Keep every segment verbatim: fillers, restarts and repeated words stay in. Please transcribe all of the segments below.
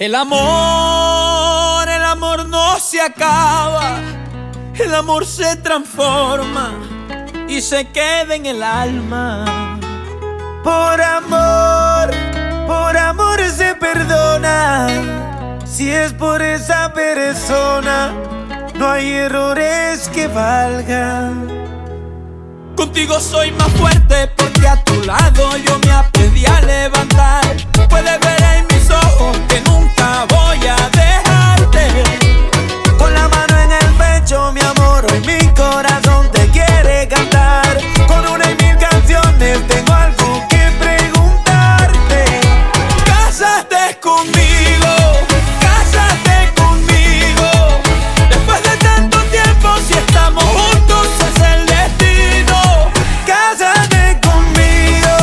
El amor, el amor no se acaba, el amor se transforma y se queda en el alma. Por amor, por amor se perdona. Si es por esa persona, no hay errores que valgan. Contigo soy más fuerte porque a tu lado yo me aprendí a levantar. Puedes ver en mis ojos que nunca voy a dejarte. Con la mano en el pecho, mi amor, hoy mi corazón te quiere cantar. Con una y mil canciones tengo algo que preguntarte. Cásate conmigo, cásate conmigo. Después de tanto tiempo, si estamos juntos es el destino. Cásate conmigo,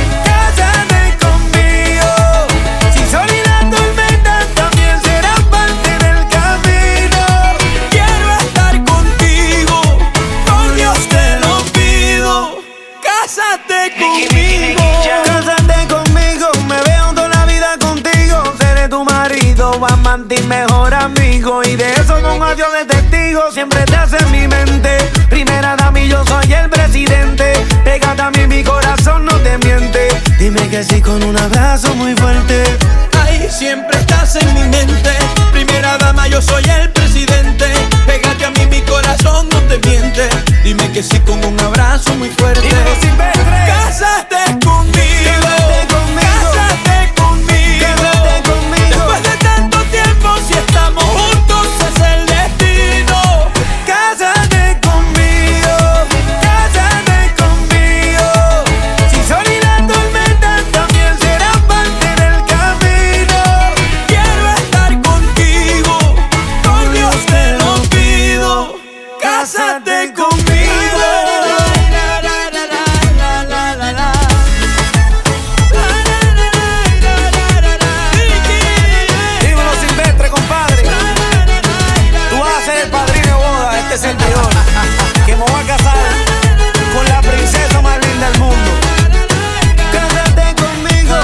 cásate conmigo. Si sol y la tormenta también serán parte del camino. Quiero estar contigo, por Dios te lo pido. Cásate conmigo. Cásate conmigo, me veo toda la vida contigo. Seré tu marido, amante y mejor amigo. Y de eso con un adiós de testigo siempre te hace en mi mente. Primera dama y yo soy el presidente. Pégate a mí, mi corazón no te miente. Dime que sí con un abrazo muy fuerte. Ay, siempre estás en mi mente. Primera dama, yo soy el presidente. Pégate a mí, mi corazón no te miente. Dime que sí con un abrazo muy fuerte. Dímelo, Silvestre. Cásate conmigo, Cásate conmigo. cásate conmigo. Cásate conmigo. Después de tanto tiempo, si estamos juntos es el destino. Cásate conmigo, cásate conmigo. Si sol y la tormenta también serán parte del camino. Quiero estar contigo, por Dios te lo pido. Cásate conmigo. Dímelo, Silvestre, compadre. Tú vas a ser el padrino de boda de este servidor, que me voy a casar con la princesa más linda del mundo. Cásate conmigo.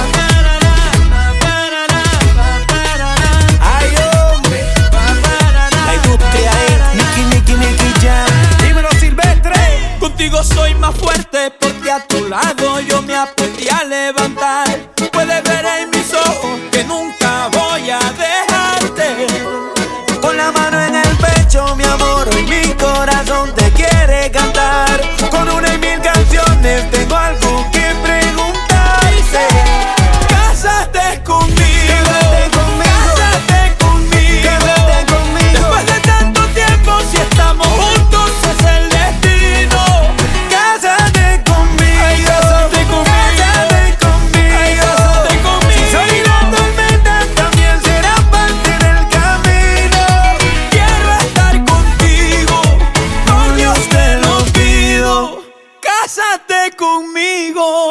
Ay, hombre. La industria es Nicky, Nicky, Nicky Jam. Dímelo, Silvestre. Contigo soy más fuerte porque a tu lado yo me aprendí a levantar. Puedes ver en mis ojos que nunca voy a dejarte. Con la mano en el pecho, mi amor, hoy mi corazón te quiere cantar. Con una y mil canciones tengo algo que preguntarte. Cásate conmigo, Cásate conmigo. cásate conmigo. Cásate conmigo. Después de tanto tiempo, si estamos juntos es el destino. Cásate conmigo. Ay, cásate conmigo. Cásate conmigo. Ay, cásate conmigo. Si sol y la tormenta también serán parte del camino. Quiero estar contigo, por Dios te lo pido. Cásate conmigo.